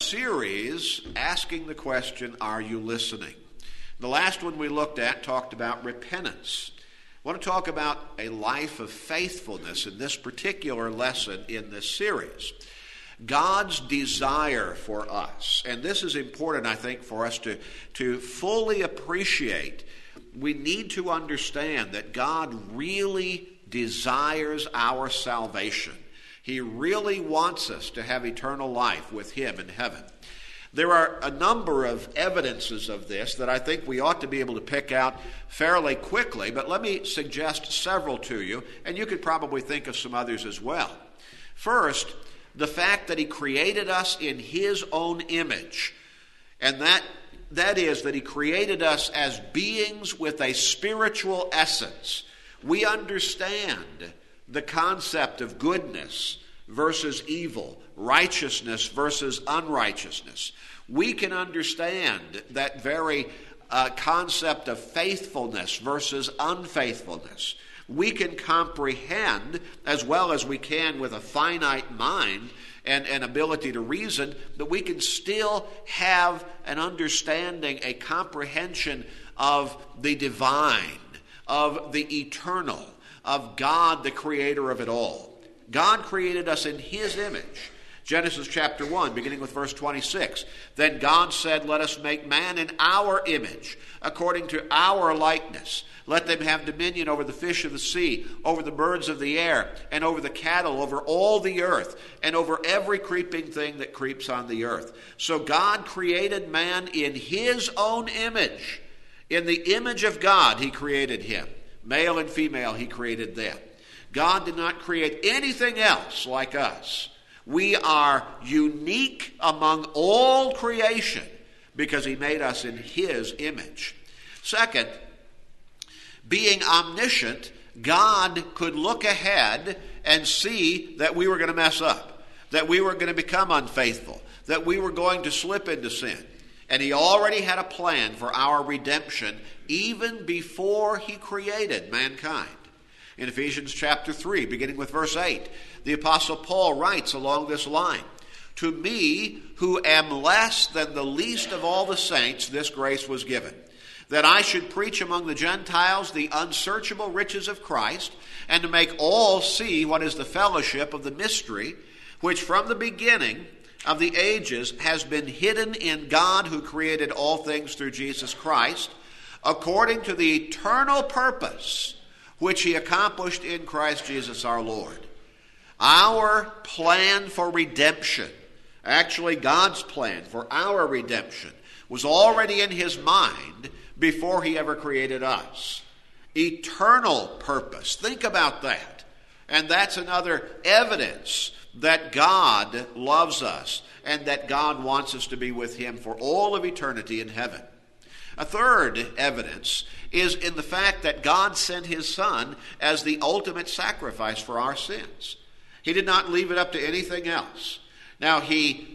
series asking the question, are you listening? The last one we looked at talked about repentance. I want to talk about a life of faithfulness in this particular lesson in this series. God's desire for us, and this is important, I think, for us to fully appreciate. We need to understand that God really desires our salvation. He really wants us to have eternal life with Him in heaven. There are a number of evidences of this that I think we ought to be able to pick out fairly quickly, but let me suggest several to you, and you could probably think of some others as well. First, the fact that He created us in His own image, and that is that He created us as beings with a spiritual essence. We understand the concept of goodness versus evil, righteousness versus unrighteousness. We can understand that very concept of faithfulness versus unfaithfulness. We can comprehend, as well as we can with a finite mind and an ability to reason, that we can still have an understanding, a comprehension of the divine, of the eternal, of God, the creator of it all. God created us in His image. Genesis chapter 1, beginning with verse 26. Then God said, let us make man in our image, according to our likeness. Let them have dominion over the fish of the sea, over the birds of the air, and over the cattle, over all the earth, and over every creeping thing that creeps on the earth. So God created man in His own image. In the image of God He created him. Male and female He created them. God did not create anything else like us. We are unique among all creation because He made us in His image. Second, being omniscient, God could look ahead and see that we were going to mess up, that we were going to become unfaithful, that we were going to slip into sin. And He already had a plan for our redemption even before He created mankind. In Ephesians chapter 3, beginning with verse 8, the Apostle Paul writes along this line, to me, who am less than the least of all the saints, this grace was given, that I should preach among the Gentiles the unsearchable riches of Christ, and to make all see what is the fellowship of the mystery, which from the beginning of the ages has been hidden in God who created all things through Jesus Christ, according to the eternal purpose which He accomplished in Christ Jesus our Lord. Our plan for redemption, actually God's plan for our redemption, was already in His mind before He ever created us. Eternal purpose. Think about that. And that's another evidence that God loves us and that God wants us to be with Him for all of eternity in heaven. A third evidence is in the fact that God sent His Son as the ultimate sacrifice for our sins. He did not leave it up to anything else. Now, He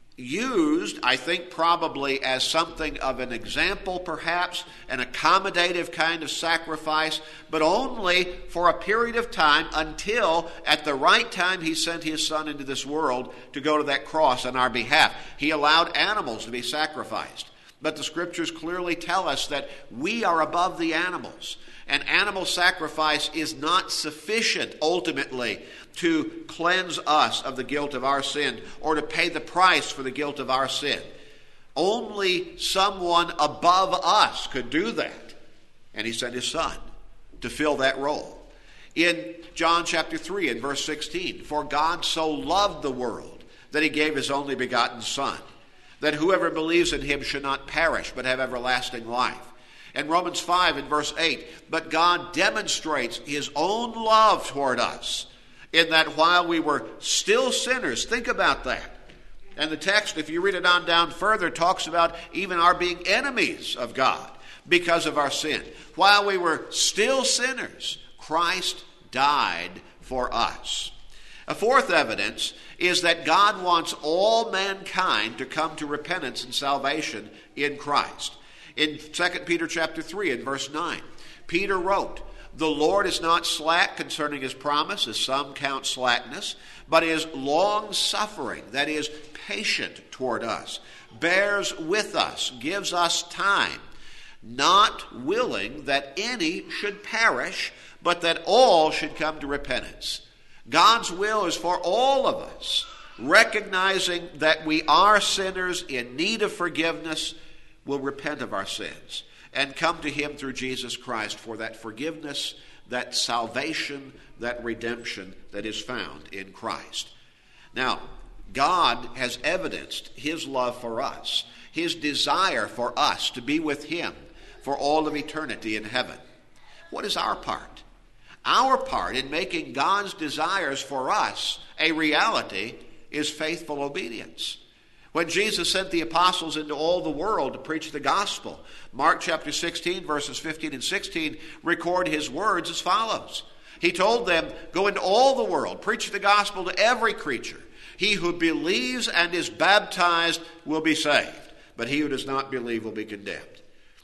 used, I think probably as something of an example perhaps, an accommodative kind of sacrifice, but only for a period of time until at the right time He sent His Son into this world to go to that cross on our behalf. He allowed animals to be sacrificed. But the Scriptures clearly tell us that we are above the animals. And animal sacrifice is not sufficient ultimately to cleanse us of the guilt of our sin or to pay the price for the guilt of our sin. Only someone above us could do that. And He sent His Son to fill that role. In John chapter 3 and verse 16, for God so loved the world that He gave His only begotten Son, that whoever believes in Him should not perish, but have everlasting life. And Romans 5 and verse 8, but God demonstrates His own love toward us, in that while we were still sinners, think about that. And the text, if you read it on down further, talks about even our being enemies of God because of our sin. While we were still sinners, Christ died for us. A fourth evidence is that God wants all mankind to come to repentance and salvation in Christ. In 2 Peter chapter 3 and verse 9, Peter wrote, The Lord is not slack concerning his promise, as some count slackness, but is long-suffering, that is, patient toward us, bears with us, gives us time, not willing that any should perish, but that all should come to repentance. God's will is for all of us, recognizing that we are sinners in need of forgiveness, will repent of our sins and come to him through Jesus Christ for that forgiveness, that salvation, that redemption that is found in Christ. Now, God has evidenced his love for us, his desire for us to be with him for all of eternity in heaven. What is our part? Our part in making God's desires for us a reality is faithful obedience. When Jesus sent the apostles into all the world to preach the gospel, Mark chapter 16, verses 15 and 16 record his words as follows. He told them, "Go into all the world, preach the gospel to every creature. He who believes and is baptized will be saved, but he who does not believe will be condemned."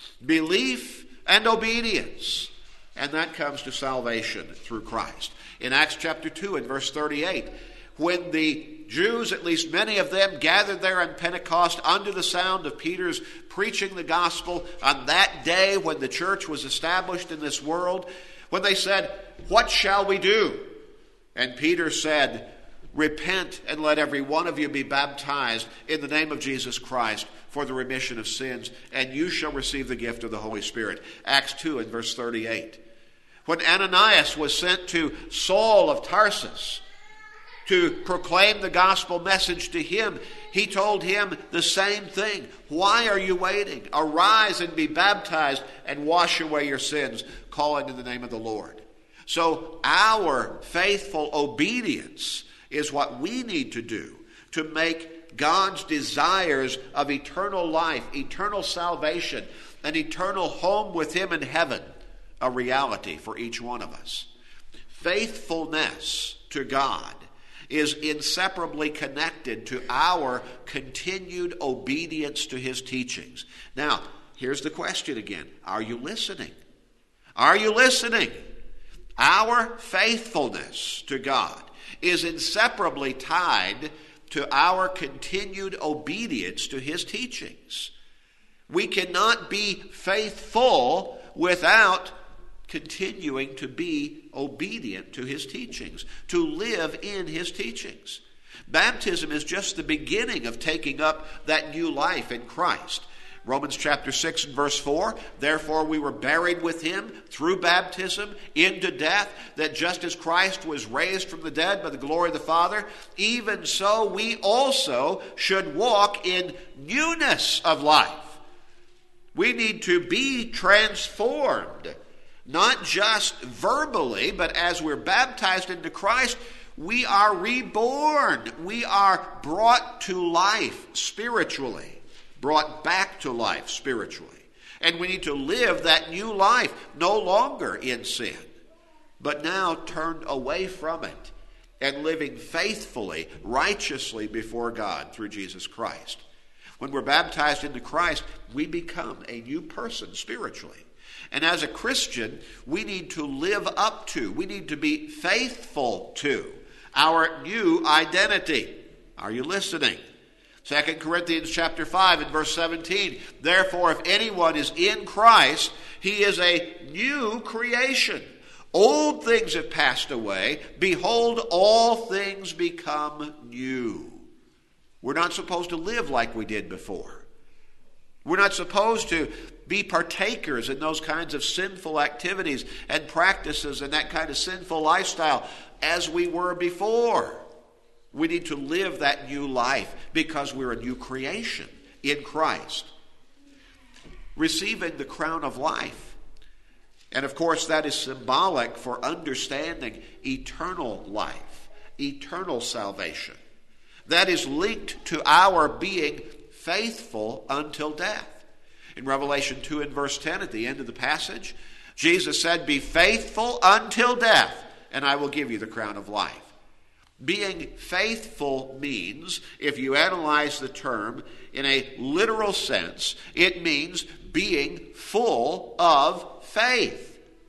Belief and obedience, and that comes to salvation through Christ. In Acts chapter 2 and verse 38, when the Jews, at least many of them, gathered there on Pentecost under the sound of Peter's preaching the gospel on that day when the church was established in this world, when they said, "What shall we do?" And Peter said, "Repent and let every one of you be baptized in the name of Jesus Christ for the remission of sins, and you shall receive the gift of the Holy Spirit." Acts 2 and verse 38. When Ananias was sent to Saul of Tarsus to proclaim the gospel message to him, he told him the same thing. "Why are you waiting? Arise and be baptized and wash away your sins, calling in the name of the Lord." So our faithful obedience is what we need to do to make God's desires of eternal life, eternal salvation, an eternal home with him in heaven a reality for each one of us. Faithfulness to God is inseparably connected to our continued obedience to his teachings. Now, here's the question again. Are you listening? Are you listening? Our faithfulness to God is inseparably tied to our continued obedience to his teachings. We cannot be faithful without continuing to be obedient to his teachings, to live in his teachings. Baptism is just the beginning of taking up that new life in Christ. Romans chapter 6 and verse 4, "Therefore we were buried with him through baptism into death, that just as Christ was raised from the dead by the glory of the Father, even so we also should walk in newness of life." We need to be transformed, not just verbally, but as we're baptized into Christ, we are reborn. We are brought to life spiritually. Brought back to life spiritually. And we need to live that new life, no longer in sin, but now turned away from it and living faithfully, righteously before God through Jesus Christ. When we're baptized into Christ, we become a new person spiritually. And as a Christian, we need to live up to, we need to be faithful to our new identity. Are you listening? 2 Corinthians chapter 5 and verse 17, "Therefore, if anyone is in Christ, he is a new creation. Old things have passed away. Behold, all things become new." We're not supposed to live like we did before. We're not supposed to be partakers in those kinds of sinful activities and practices and that kind of sinful lifestyle as we were before. We need to live that new life because we're a new creation in Christ. Receiving the crown of life. And of course, that is symbolic for understanding eternal life, eternal salvation. That is linked to our being faithful until death. In Revelation 2 and verse 10, at the end of the passage, Jesus said, "Be faithful until death, and I will give you the crown of life." Being faithful means, if you analyze the term in a literal sense, it means being full of faith.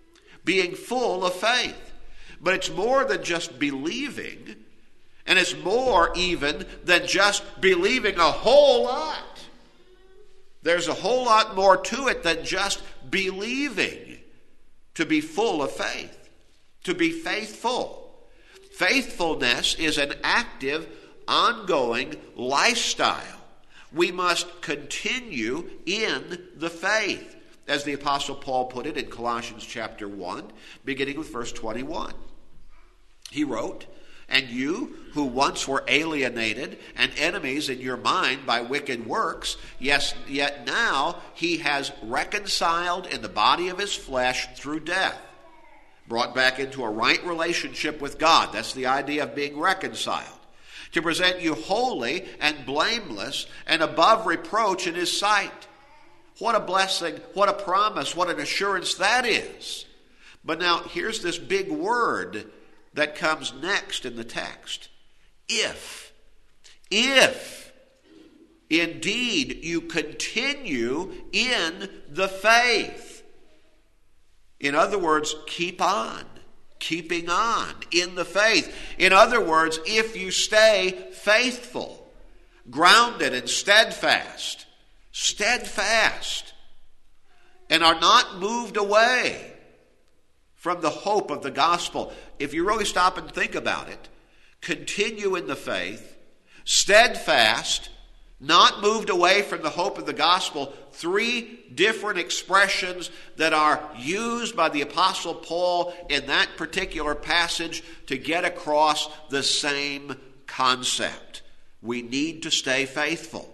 being full of faith. But it's more than just believing, and it's more even than just believing a whole lot. There's a whole lot more to it than just believing. To be full of faith, to be faithful. Faithfulness is an active, ongoing lifestyle. We must continue in the faith, as the Apostle Paul put it in Colossians chapter 1, beginning with verse 21. He wrote, "And you who once were alienated and enemies in your mind by wicked works, yes, yet now he has reconciled in the body of his flesh through death, brought back into a right relationship with God." That's the idea of being reconciled. "To present you holy and blameless and above reproach in his sight." What a blessing, what a promise, what an assurance that is. But now here's this big word that comes next in the text. If indeed you continue in the faith. In other words, keeping on in the faith. In other words, if you stay faithful, grounded and steadfast, and are not moved away from the hope of the gospel. If you really stop and think about it, continue in the faith, steadfast, not moved away from the hope of the gospel, three different expressions that are used by the Apostle Paul in that particular passage to get across the same concept. We need to stay faithful.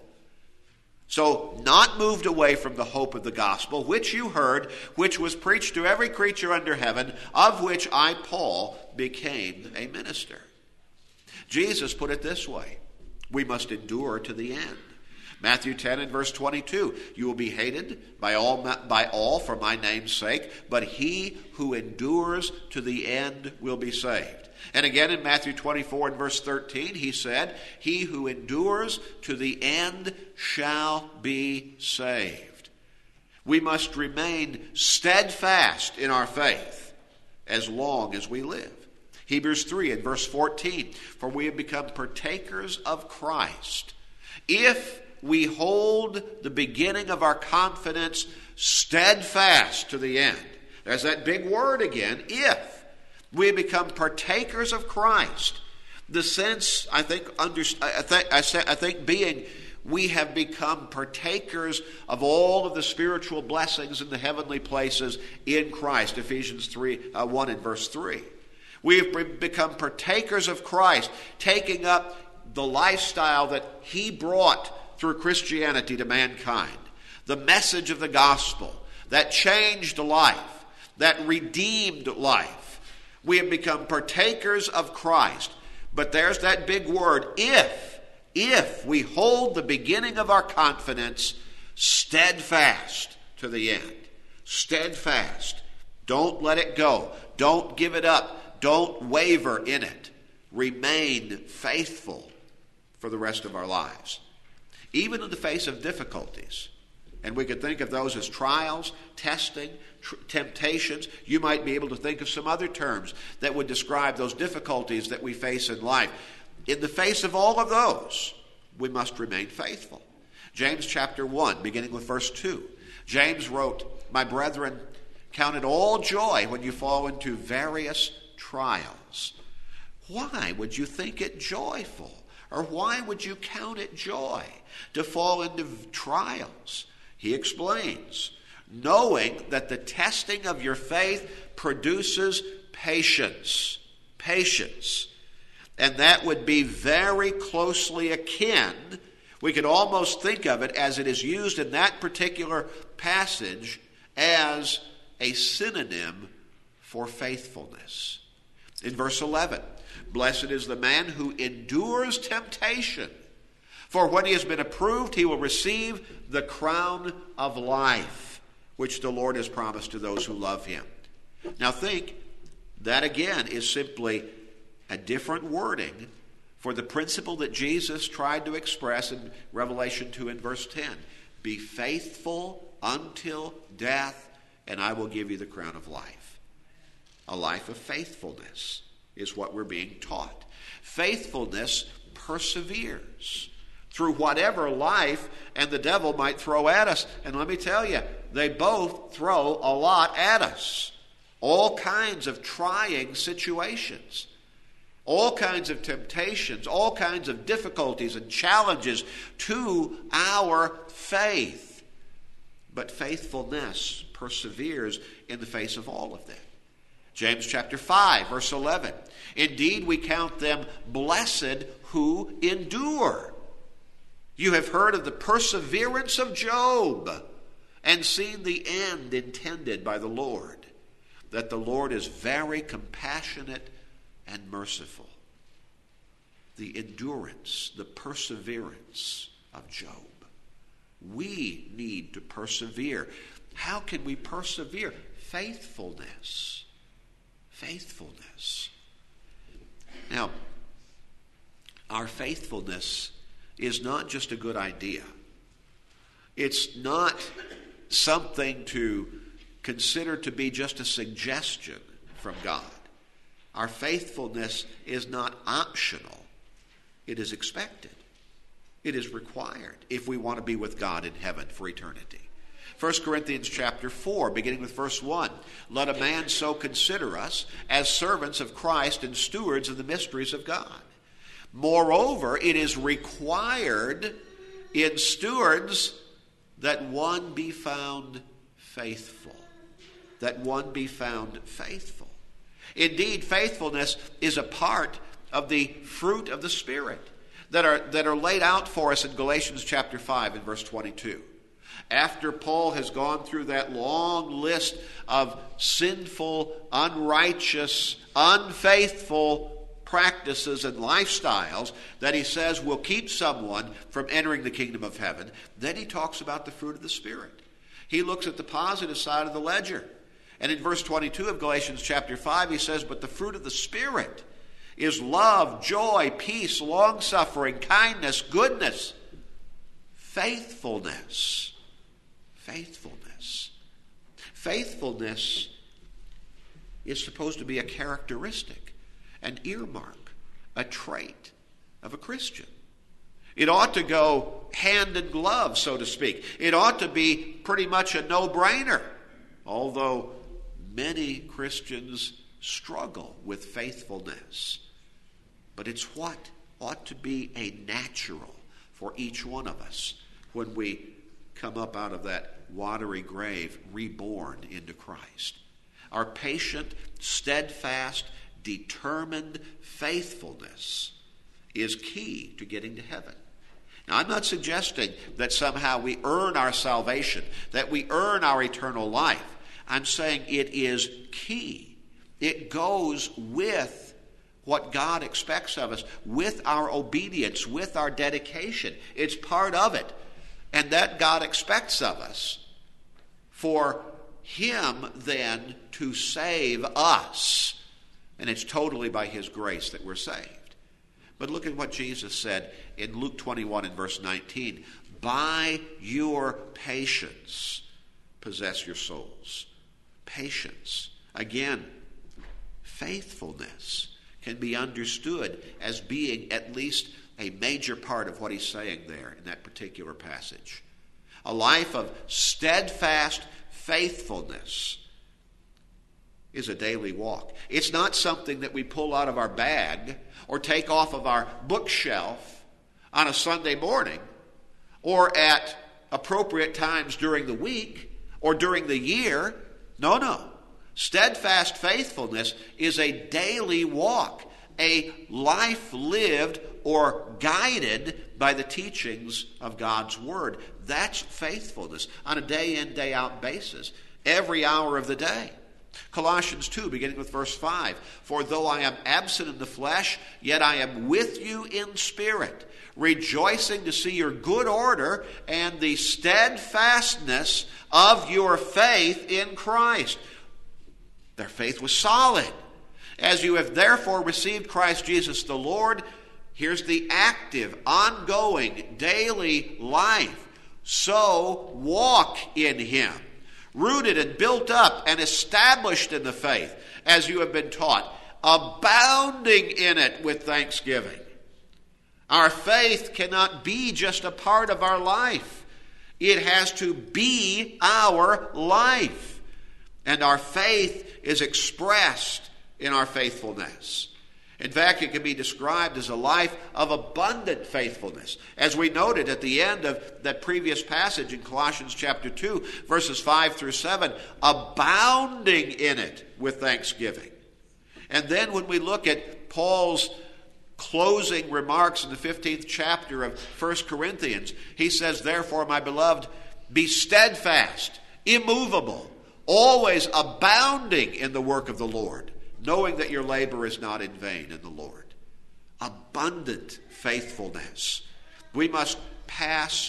So, not moved away from the hope of the gospel, which you heard, which was preached to every creature under heaven, of which I, Paul, became a minister. Jesus put it this way: we must endure to the end. Matthew 10 and verse 22, "You will be hated by all for my name's sake, but he who endures to the end will be saved." And again in Matthew 24 and verse 13, he said, "He who endures to the end shall be saved." We must remain steadfast in our faith as long as we live. Hebrews 3 and verse 14, "For we have become partakers of Christ, if we hold the beginning of our confidence steadfast to the end." There's that big word again, if. We have become partakers of Christ. The sense, I think being, we have become partakers of all of the spiritual blessings in the heavenly places in Christ. Ephesians 1 and verse 3. We have become partakers of Christ, taking up the lifestyle that he brought through Christianity to mankind. The message of the gospel that changed life, that redeemed life. We have become partakers of Christ. But there's that big word, if we hold the beginning of our confidence steadfast to the end. Steadfast. Don't let it go. Don't give it up. Don't waver in it. Remain faithful for the rest of our lives. Even in the face of difficulties. And we could think of those as trials, testing, temptations. You might be able to think of some other terms that would describe those difficulties that we face in life. In the face of all of those, we must remain faithful. James chapter 1, beginning with verse 2. James wrote, "My brethren, count it all joy when you fall into various trials." Why would you think it joyful? Or why would you count it joy to fall into trials? He explains, "Knowing that the testing of your faith produces patience." Patience. And that would be very closely akin. We could almost think of it as it is used in that particular passage as a synonym for faithfulness. In verse 11, "Blessed is the man who endures temptation. For when he has been approved, he will receive the crown of life, which the Lord has promised to those who love him." Now think, that again is simply a different wording for the principle that Jesus tried to express in Revelation 2 and verse 10. "Be faithful until death, and I will give you the crown of life." A life of faithfulness is what we're being taught. Faithfulness perseveres through whatever life and the devil might throw at us. And let me tell you, they both throw a lot at us. All kinds of trying situations, all kinds of temptations, all kinds of difficulties and challenges to our faith. But faithfulness perseveres in the face of all of them. James chapter 5, verse 11. Indeed, we count them blessed who endure. You have heard of the perseverance of Job and seen the end intended by the Lord, that the Lord is very compassionate and merciful. The endurance, the perseverance of Job. We need to persevere. How can we persevere? Faithfulness. Faithfulness. Now, our faithfulness is not just a good idea. It's not something to consider to be just a suggestion from God. Our faithfulness is not optional. It is expected. It is required if we want to be with God in heaven for eternity. 1 Corinthians chapter 4, beginning with verse 1. Let a man so consider us as servants of Christ and stewards of the mysteries of God. Moreover, it is required in stewards that one be found faithful. That one be found faithful. Indeed, faithfulness is a part of the fruit of the Spirit that are laid out for us in Galatians chapter 5 and verse 22. After Paul has gone through that long list of sinful, unrighteous, unfaithful practices and lifestyles that he says will keep someone from entering the kingdom of heaven, then he talks about the fruit of the Spirit. He looks at the positive side of the ledger. And in verse 22 of Galatians chapter 5, he says, but the fruit of the Spirit is love, joy, peace, long-suffering, kindness, goodness, faithfulness. Faithfulness. Faithfulness is supposed to be a characteristic, an earmark, a trait of a Christian. It ought to go hand in glove, so to speak. It ought to be pretty much a no-brainer, although many Christians struggle with faithfulness. But it's what ought to be a natural for each one of us when we come up out of that watery grave, reborn into Christ. Our patient, steadfast, determined faithfulness is key to getting to heaven. Now, I'm not suggesting that somehow we earn our salvation, that we earn our eternal life. I'm saying it is key. It goes with what God expects of us, with our obedience, with our dedication. It's part of it. And that God expects of us for Him then to save us. And it's totally by His grace that we're saved. But look at what Jesus said in Luke 21 and verse 19. By your patience possess your souls. Patience. Again, faithfulness can be understood as being at least a major part of what he's saying there in that particular passage. A life of steadfast faithfulness is a daily walk. It's not something that we pull out of our bag or take off of our bookshelf on a Sunday morning or at appropriate times during the week or during the year. No. Steadfast faithfulness is a daily walk, a life lived or guided by the teachings of God's Word. That's faithfulness on a day-in, day-out basis, every hour of the day. Colossians 2, beginning with verse 5. For though I am absent in the flesh, yet I am with you in spirit, rejoicing to see your good order and the steadfastness of your faith in Christ. Their faith was solid. As you have therefore received Christ Jesus the Lord, here's the active, ongoing, daily life. So walk in Him, rooted and built up and established in the faith, as you have been taught, abounding in it with thanksgiving. Our faith cannot be just a part of our life. It has to be our life. And our faith is expressed in our faithfulness. In fact, it can be described as a life of abundant faithfulness. As we noted at the end of that previous passage in Colossians chapter 2, verses 5 through 7, abounding in it with thanksgiving. And then when we look at Paul's closing remarks in the 15th chapter of 1 Corinthians, he says, "Therefore, my beloved, be steadfast, immovable, always abounding in the work of the Lord, knowing that your labor is not in vain in the Lord." Abundant faithfulness. We must press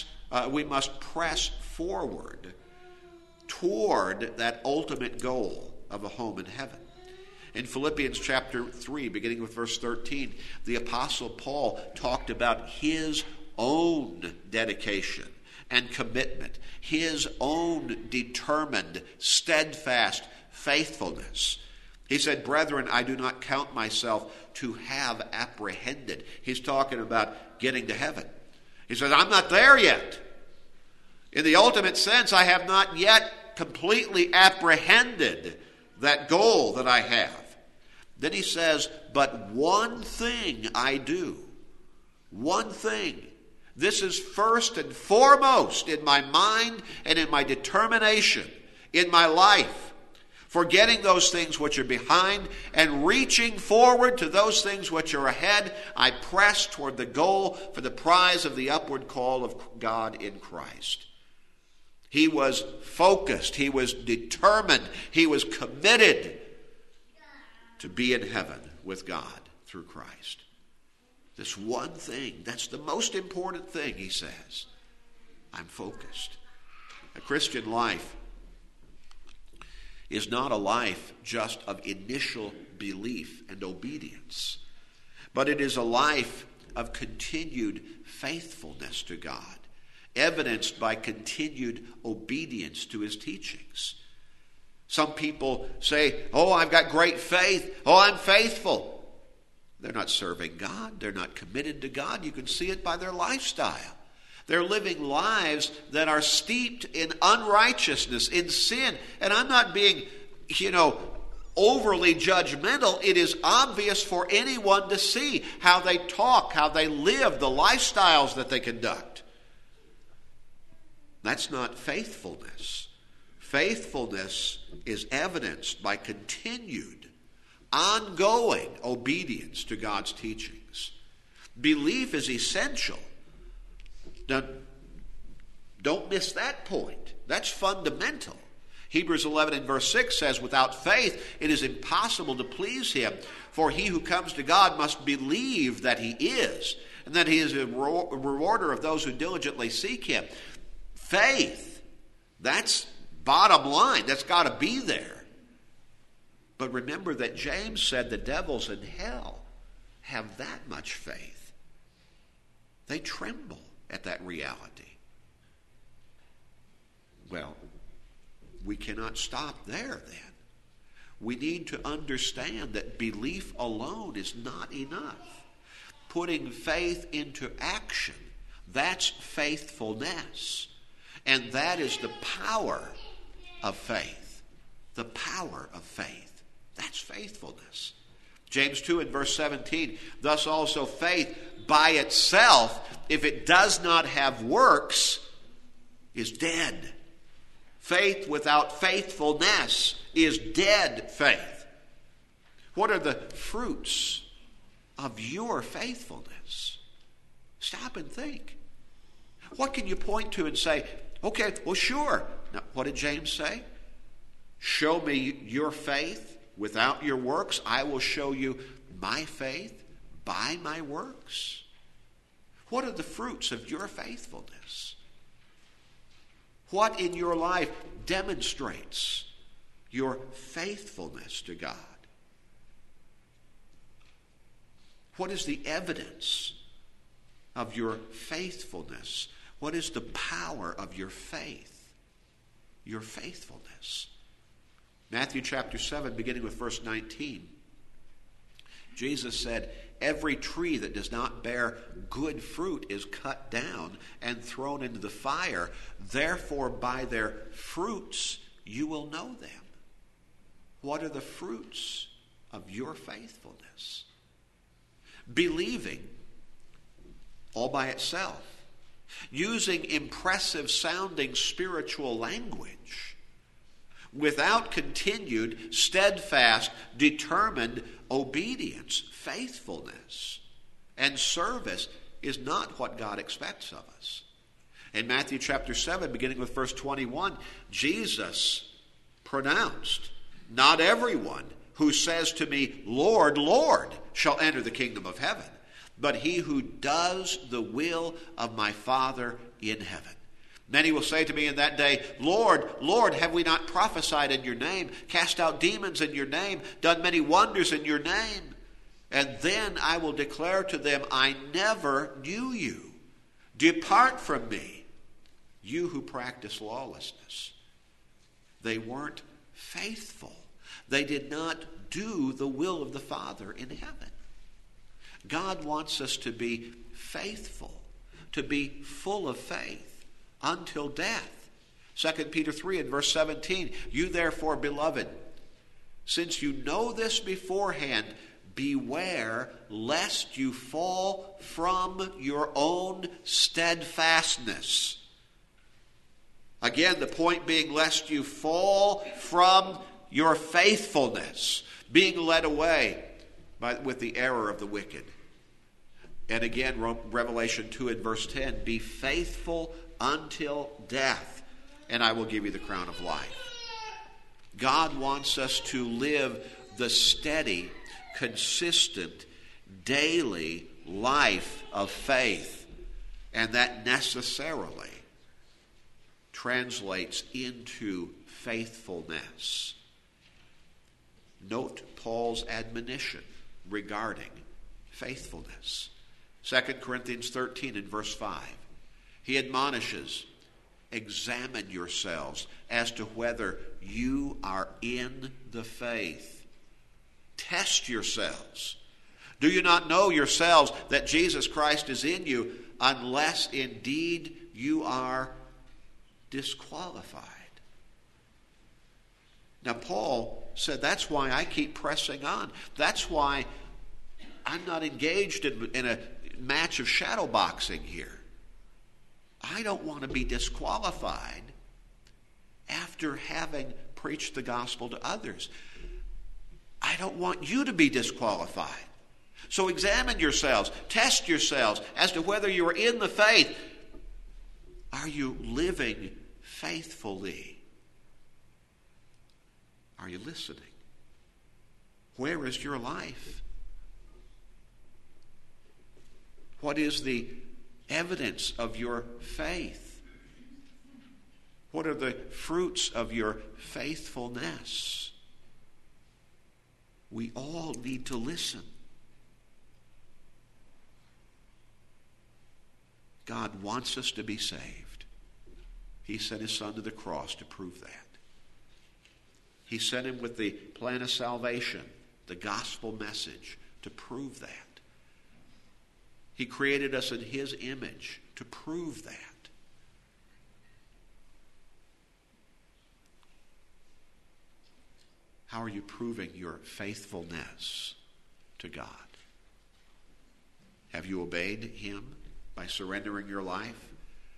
forward toward that ultimate goal of a home in heaven. In Philippians chapter 3, beginning with verse 13, the Apostle Paul talked about his own dedication and commitment, his own determined, steadfast faithfulness. He said, "Brethren, I do not count myself to have apprehended." He's talking about getting to heaven. He says, "I'm not there yet. In the ultimate sense, I have not yet completely apprehended that goal that I have." Then he says, "But one thing I do." One thing. This is first and foremost in my mind and in my determination, in my life. Forgetting those things which are behind and reaching forward to those things which are ahead, I press toward the goal for the prize of the upward call of God in Christ. He was focused. He was determined. He was committed to be in heaven with God through Christ. This one thing, that's the most important thing, he says. I'm focused. A Christian life is not a life just of initial belief and obedience, but it is a life of continued faithfulness to God, evidenced by continued obedience to his teachings. Some people say, "Oh, I've got great faith. Oh, I'm faithful." They're not serving God. They're not committed to God. You can see it by their lifestyle. They're living lives that are steeped in unrighteousness, in sin. And I'm not being, overly judgmental. It is obvious for anyone to see how they talk, how they live, the lifestyles that they conduct. That's not faithfulness. Faithfulness is evidenced by continued, ongoing obedience to God's teachings. Belief is essential. Now, don't miss that point. That's fundamental. Hebrews 11 and verse 6 says, "Without faith it is impossible to please him, for he who comes to God must believe that he is, and that he is a rewarder of those who diligently seek him." Faith, that's bottom line. That's got to be there. But remember that James said the devils in hell have that much faith. They tremble at that reality. Well, we cannot stop there then. We need to understand that belief alone is not enough. Putting faith into action, that's faithfulness. And that is the power of faith. The power of faith. That's faithfulness. James 2 and verse 17, "Thus also faith by itself, if it does not have works, is dead." Faith without faithfulness is dead faith. What are the fruits of your faithfulness? Stop and think. What can you point to and say, okay, well, sure. Now, what did James say? Show me your faith without your works. I will show you my faith by my works. What are the fruits of your faithfulness? What in your life demonstrates your faithfulness to God? What is the evidence of your faithfulness? What is the power of your faith? your faithfulness. Matthew chapter 7, beginning with verse 19. Jesus said, every tree that does not bear good fruit is cut down and thrown into the fire. Therefore, by their fruits you will know them. What are the fruits of your faithfulness? Believing all by itself, using impressive sounding spiritual language, without continued, steadfast, determined obedience, faithfulness, and service is not what God expects of us. In Matthew chapter 7, beginning with verse 21, Jesus pronounced, not everyone who says to me, Lord, Lord, shall enter the kingdom of heaven, but he who does the will of my Father in heaven. Many will say to me in that day, Lord, Lord, have we not prophesied in your name, cast out demons in your name, done many wonders in your name? And then I will declare to them, I never knew you. Depart from me, you who practice lawlessness. They weren't faithful. They did not do the will of the Father in heaven. God wants us to be faithful, to be full of faith until death. 2 Peter 3 and verse 17, you therefore, beloved, since you know this beforehand, beware lest you fall from your own steadfastness. Again, the point being lest you fall from your faithfulness, being led away with the error of the wicked. And again, Revelation 2 and verse 10, be faithful until death, and I will give you the crown of life. God wants us to live the steady, consistent, daily life of faith, and that necessarily translates into faithfulness. Note Paul's admonition regarding faithfulness. 2 Corinthians 13 and verse 5. He admonishes, examine yourselves as to whether you are in the faith. Test yourselves. Do you not know yourselves that Jesus Christ is in you, unless indeed you are disqualified? Now, Paul said, that's why I keep pressing on. That's why I'm not engaged in a match of shadow boxing here. I don't want to be disqualified after having preached the gospel to others. I don't want you to be disqualified. So examine yourselves, test yourselves as to whether you are in the faith. Are you living faithfully? Are you listening? Where is your life? What is the evidence of your faith? What are the fruits of your faithfulness? We all need to listen. God wants us to be saved. He sent his Son to the cross to prove that. He sent him with the plan of salvation, the gospel message, to prove that. He created us in his image to prove that. How are you proving your faithfulness to God? Have you obeyed him by surrendering your life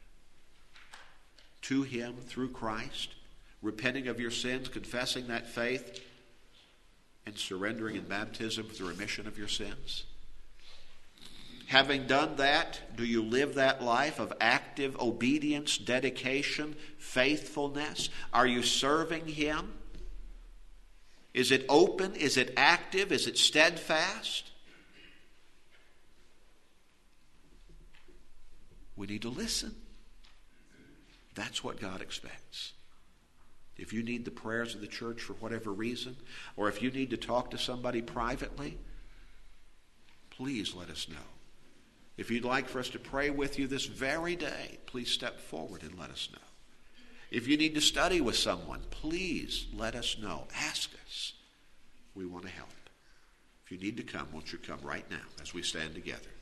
to him through Christ, repenting of your sins, confessing that faith, and surrendering in baptism for the remission of your sins? Having done that, do you live that life of active obedience, dedication, faithfulness? Are you serving him? Is it open? Is it active? Is it steadfast? We need to listen. That's what God expects. If you need the prayers of the church for whatever reason, or if you need to talk to somebody privately, please let us know. If you'd like for us to pray with you this very day, please step forward and let us know. If you need to study with someone, please let us know. Ask us. We want to help. If you need to come, won't you come right now as we stand together?